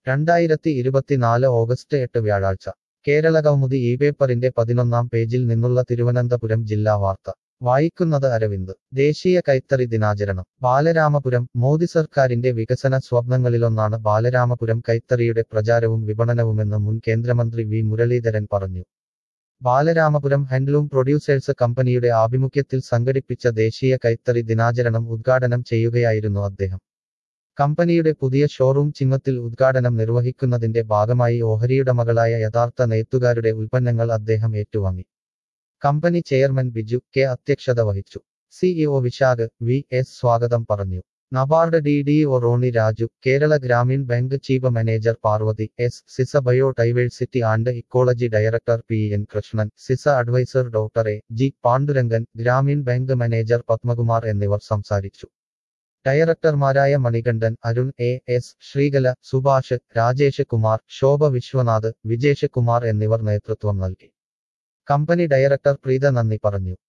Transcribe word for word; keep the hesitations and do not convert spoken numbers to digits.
രണ്ടായിരത്തി ഇരുപത്തിനാല് ഓഗസ്റ്റ് എട്ട് വ്യാഴാഴ്ച കേരളകൗമുദി ഈ പേപ്പറിന്റെ പതിനൊന്നാം പേജിൽ നിന്നുള്ള തിരുവനന്തപുരം ജില്ലാ വാർത്ത വായിക്കുന്നത് അരവിന്ദ്. ദേശീയ കൈത്തറി ദിനാചരണം ബാലരാമപുരം. മോദി സർക്കാരിന്റെ വികസന സ്വപ്നങ്ങളിലൊന്നാണ് ബാലരാമപുരം കൈത്തറിയുടെ പ്രചാരവും വിപണനവുമെന്ന് മുൻ കേന്ദ്രമന്ത്രി വി മുരളീധരൻ പറഞ്ഞു. ബാലരാമപുരം ഹാൻഡ്ലൂം പ്രൊഡ്യൂസേഴ്സ് കമ്പനിയുടെ ആഭിമുഖ്യത്തിൽ സംഘടിപ്പിച്ച ദേശീയ കൈത്തറി ദിനാചരണം ഉദ്ഘാടനം ചെയ്യുകയായിരുന്നു അദ്ദേഹം. കമ്പനിയുടെ പുതിയ ഷോറൂം ചിങ്ങത്തിൽ ഉദ്ഘാടനം നിർവഹിക്കുന്നതിന്റെ ഭാഗമായി ഓഹരിയുടമകളായ യഥാർത്ഥ നെയ്ത്തുകാരുടെ ഉൽപ്പന്നങ്ങൾ അദ്ദേഹം ഏറ്റുവാങ്ങി. കമ്പനി ചെയർമാൻ ബിജു കെ അധ്യക്ഷത വഹിച്ചു. സിഇഒ വിശാഖ് വി എസ് സ്വാഗതം പറഞ്ഞു. NABARD D D O Roni Raju, Kerala Grameen bank chief manager Parvathi S, CISSA biodiversity and ecology director P N Krishnan, CISSA adviser doctor A G Pandurangan, Grameen bank manager Padmakumar എന്നിവർ സംസാരിച്ചു. ഡയറക്ടർമാരായ മണികണ്ഠൻ, അരുൺ എ എസ്, ശ്രീകല, സുഭാഷ്, രാജേഷ് കുമാർ, ശോഭ വിശ്വനാഥ്, വിജേഷ് കുമാർ എന്നിവർ നേതൃത്വം നൽകി. കമ്പനി ഡയറക്ടർ പ്രീത നന്ദി പറഞ്ഞു.